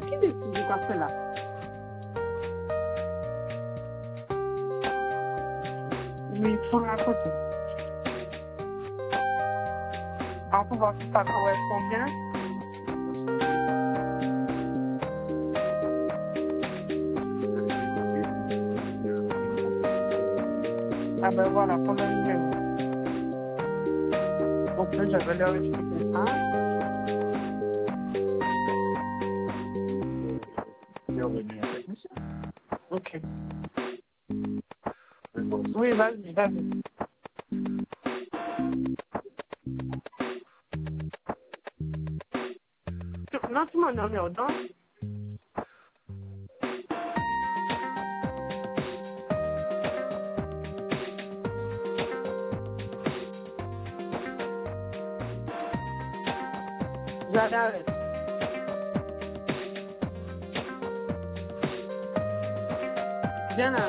qui décide de faire là? Oui, prends la photo. On va voir si ça correspond bien. Ah ben voilà, prends le numéro. Donc là, je vais leur expliquer ça. Ok. Oui, vas-y, vas-y. Non, tu m'en as mis au dos. J'arrête. Viens là.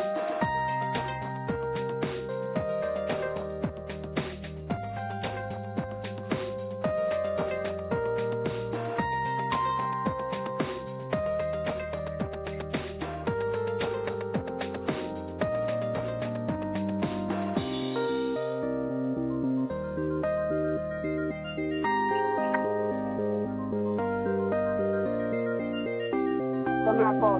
Comme la porte.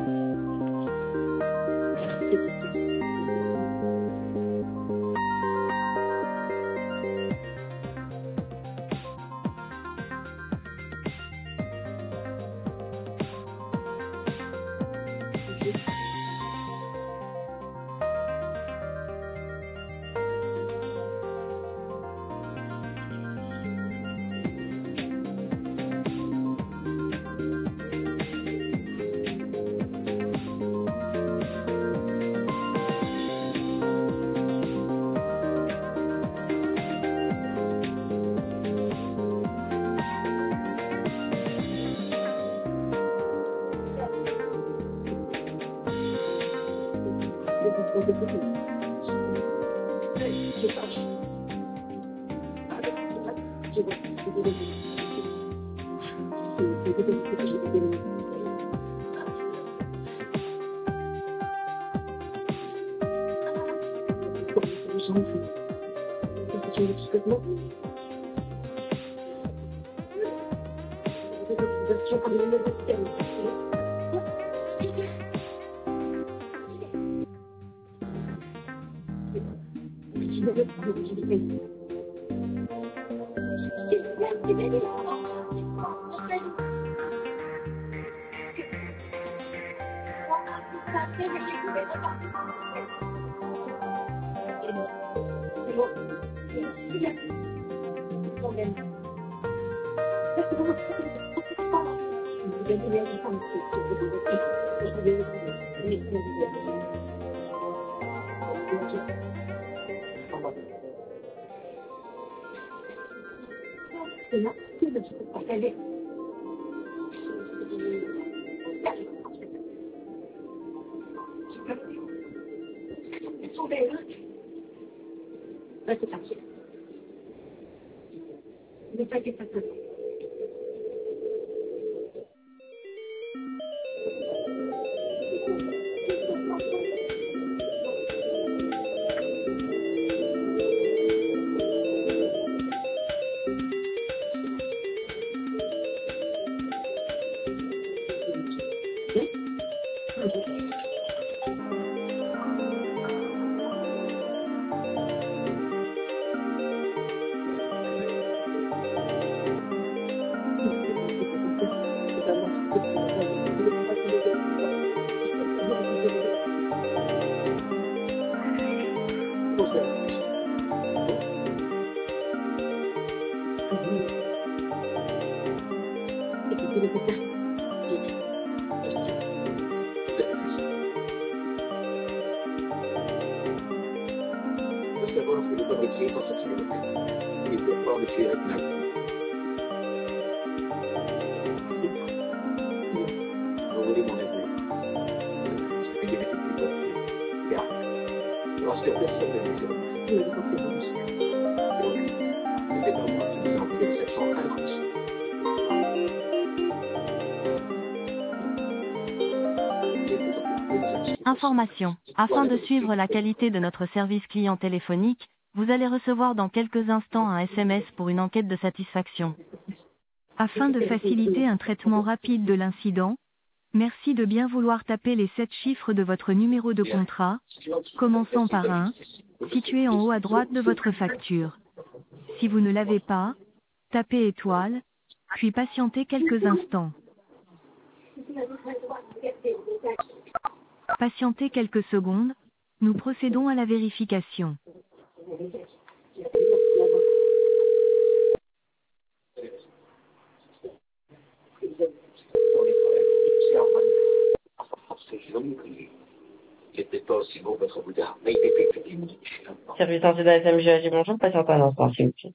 Information. Afin de suivre la qualité de notre service client téléphonique, vous allez recevoir dans quelques instants un SMS pour une enquête de satisfaction. Afin de faciliter un traitement rapide de l'incident, merci de bien vouloir taper les 7 chiffres de votre numéro de contrat, commençant par 1, situé en haut à droite de votre facture. Si vous ne l'avez pas, tapez étoile, puis patientez quelques instants. Patientez quelques secondes, nous procédons à la vérification. Service ainsi de la SMGAG, bonjour, patiente un instant, s'il vous plaît.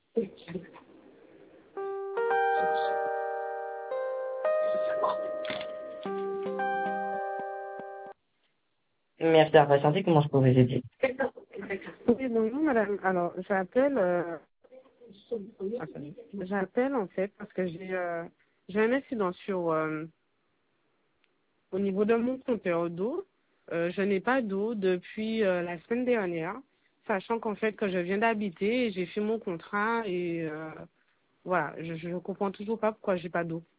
Merci d'avoir patienté, comment je peux vous aider? Oui, bonjour madame. Alors, j'appelle en fait parce que j'ai un incident au niveau de mon compteur d'eau. Je n'ai pas d'eau depuis la semaine dernière, sachant qu'en fait que je viens d'habiter et j'ai fait mon contrat et voilà, je ne comprends toujours pas pourquoi j'ai pas d'eau.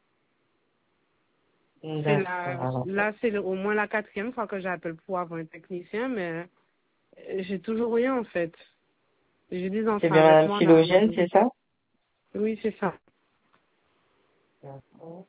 D'accord. C'est au moins la 4e fois que j'appelle pour avoir un technicien, mais j'ai toujours rien en fait. J'ai des C'est enfants bien avec Madame moi là. Philogène, c'est ça? Oui, c'est ça. D'accord.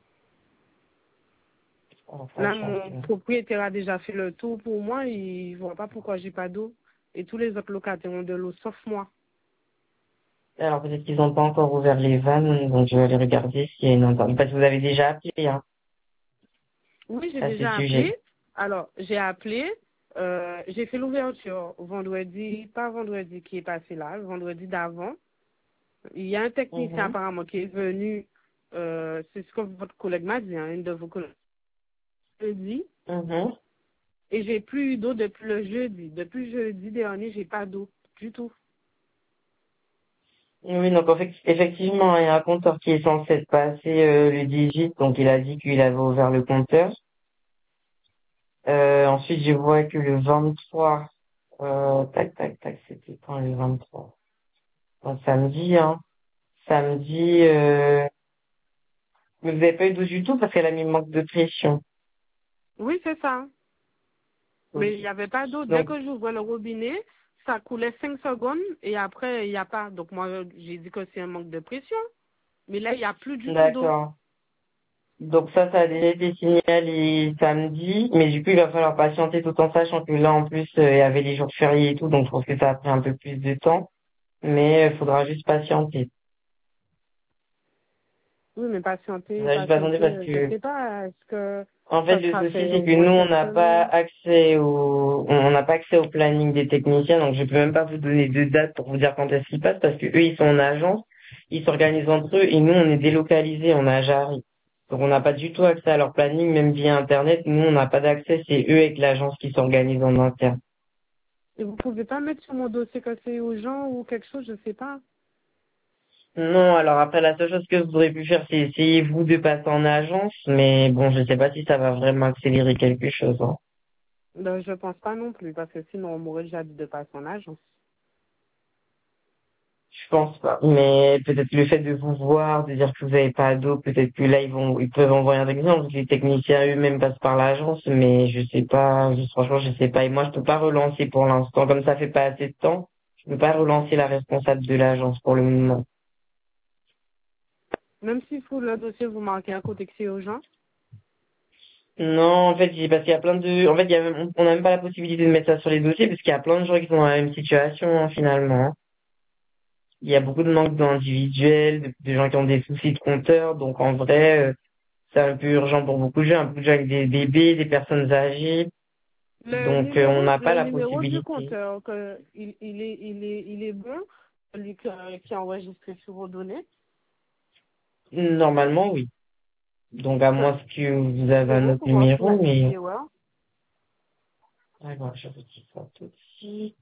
Là, mon propriétaire a déjà fait le tour pour moi. Il ne voit pas pourquoi j'ai pas d'eau. Et tous les autres locataires ont de l'eau, sauf moi. Alors peut-être qu'ils n'ont pas encore ouvert les vannes, donc je vais aller regarder s'il y a une entente. Parce que vous avez déjà appelé, hein, Oui, j'ai à ce déjà sujet. appelé. Alors, j'ai appelé. J'ai fait l'ouverture vendredi, pas vendredi qui est passé là, le vendredi d'avant. Il y a un technicien Mhm. apparemment qui est venu. C'est ce que votre collègue m'a dit, hein, une de vos collègues m'a dit. Mhm. Et j'ai plus eu d'eau depuis le jeudi. Depuis jeudi dernier, j'ai pas d'eau du tout. Oui, donc en fait, effectivement, il y a un compteur qui est censé être passé le 18, donc il a dit qu'il avait ouvert le compteur. Ensuite, je vois que le 23, tac, tac, tac, c'était quand le 23? Donc samedi, hein. Samedi, mais vous n'avez pas eu d'eau du tout parce qu'elle a mis manque de pression. Oui, c'est ça. Ok. Mais il n'y avait pas d'eau. Dès Donc, que j'ouvrais le robinet, ça coulait 5 secondes et après, il n'y a pas. Donc moi, j'ai dit que c'est un manque de pression. Mais là, il n'y a plus du tout d'eau. d'accord. Donc ça a déjà été signalé samedi, mais du coup, il va falloir patienter tout en sachant que là, en plus, il y avait les jours fériés et tout, donc je pense que ça a pris un peu plus de temps, mais il faudra juste patienter. Oui, mais On va juste patienter parce je que, sais pas, est-ce que en fait, ça le sera souci, fait c'est au que moins nous, cette semaine? on n'a pas accès au planning des techniciens, donc je peux même pas vous donner de date pour vous dire quand est-ce qu'ils passent, parce que eux, ils sont en agence, ils s'organisent entre eux, et nous, on est délocalisés, on est à Jarry. Donc, on n'a pas du tout accès à leur planning, même via Internet. Nous, on n'a pas d'accès, c'est eux avec l'agence qui s'organisent en interne. Et vous pouvez pas mettre sur mon dossier que c'est urgent ou quelque chose, je sais pas. Non, alors après, la seule chose que vous aurez pu faire, c'est essayer, vous, de passer en agence, mais bon, je sais pas si ça va vraiment accélérer quelque chose, hein. Ben, je pense pas non plus, parce que sinon on m'aurait déjà dit de passer en agence. Je pense pas. Mais peut-être le fait de vous voir, de dire que vous n'avez pas d'eau, peut-être que là ils peuvent envoyer un technicien, parce que les techniciens eux-mêmes passent par l'agence, mais je sais pas, franchement je sais pas. Et moi je peux pas relancer pour l'instant, comme ça fait pas assez de temps, je peux pas relancer la responsable de l'agence pour le moment. Même si pour le dossier vous marquez à côté que c'est urgent. Non, en fait, parce qu'il y a plein de, en fait, on n'a même pas la possibilité de mettre ça sur les dossiers, parce qu'il y a plein de gens qui sont dans la même situation, hein, finalement, hein. Il y a beaucoup de manque d'individuels, de gens qui ont des soucis de compteur, donc en vrai, c'est un peu urgent pour beaucoup de gens, un peu de gens avec des bébés, des personnes âgées. Donc, on n'a pas Le la numéro du possibilité. compteur, il est bon, celui qui est enregistré sur vos données. Normalement, oui. Donc, à Que- moins que vous avez un Numéro autre pour voir s'il y numéro, a eu une mais... erreur. Alors, je vous dis ça tout de suite.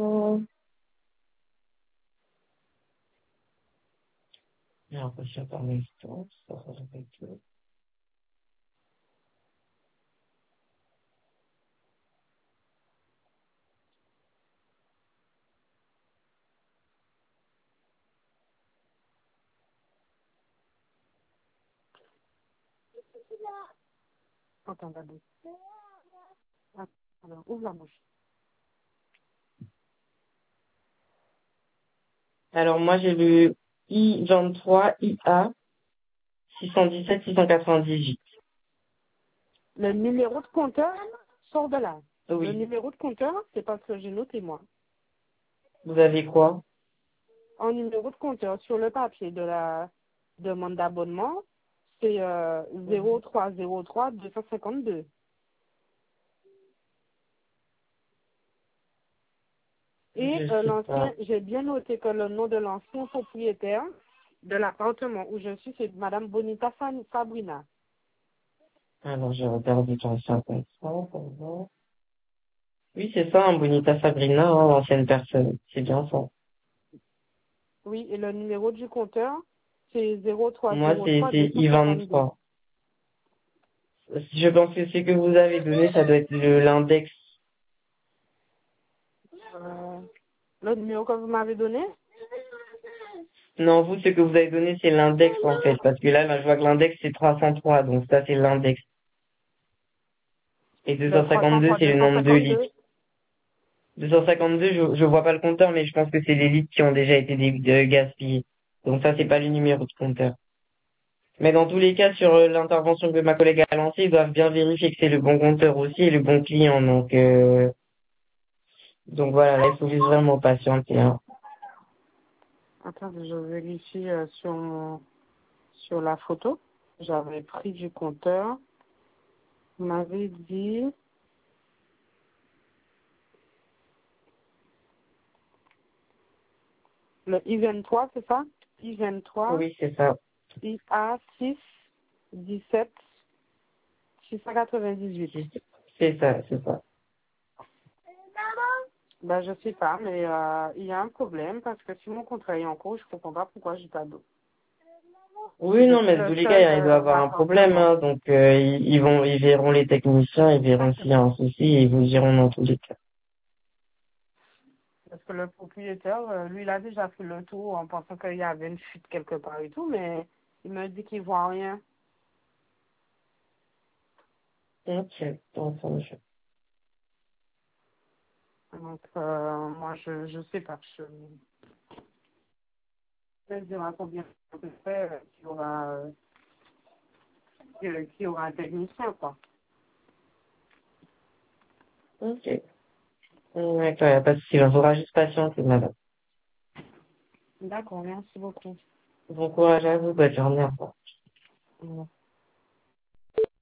Alors, patiente un instant, ça va répéter. Attends, Dadou. Attends, alors, ouvre la bouche. Alors, moi, j'ai le I23 IA 617 698. Le numéro de compteur sort de là. Le Oui. numéro de compteur, c'est parce que j'ai noté moi. Vous avez quoi? En numéro de compteur sur le papier de la demande d'abonnement, c'est 0303 252. Et Je sais pas. l'ancien, j'ai bien noté que le nom de l'ancien propriétaire de l'appartement où je suis, c'est Madame Bonita Sabrina. Alors, je regarde dans ça comme ça, pour voir. Oui, c'est ça, un Bonita Sabrina, hein, l'ancienne personne. C'est bien ça. Oui, et le numéro du compteur, c'est Moi, 0303 c'est 252. I23. Je pense que ce que vous avez donné, ça doit être l'index. Euh, le numéro que vous m'avez donné? Non, vous, ce que vous avez donné, c'est l'index, en fait. Parce que là, je vois que l'index, c'est 303. Donc, ça, c'est l'index. Et Le 252, 303 c'est le nombre de litres. 252. 252, je vois pas le compteur, mais je pense que c'est les litres qui ont déjà été gaspillés. Donc, ça, c'est pas le numéro de compteur. Mais dans tous les cas, sur l'intervention que ma collègue a lancée, ils doivent bien vérifier que c'est le bon compteur aussi et le bon client. Donc voilà, là, il faut juste vraiment patienter, hein. Attends, je vérifie sur la photo. J'avais pris du compteur. Vous m'avez dit le I23, c'est ça? I23, Oui, c'est ça. IA6, 17, 698. C'est ça, c'est ça. Ben, je sais pas, mais il y a un problème parce que si mon contrat est en cours, je comprends pas pourquoi j'ai pas d'eau. Oui, Je non, suis mais dans le tous les seul cas, il doit avoir un problème, appartement. hein. Donc, ils verront les techniciens, ils verront s'il y a un souci et ils vous diront dans tous les cas. Parce que le propriétaire, lui, il a déjà fait le tour en pensant qu'il y avait une fuite quelque part et tout, mais il me dit qu'il voit rien. Ok, entendu. Donc, moi, je sais pas. Je vais dire à combien ça peut faire qu'il y aura un technicien, quoi. Ok. D'accord, il n'y a pas de souci. Il faudra juste patienter, madame. D'accord, merci beaucoup. Bon courage à vous, bonne journée. Au revoir. Au revoir.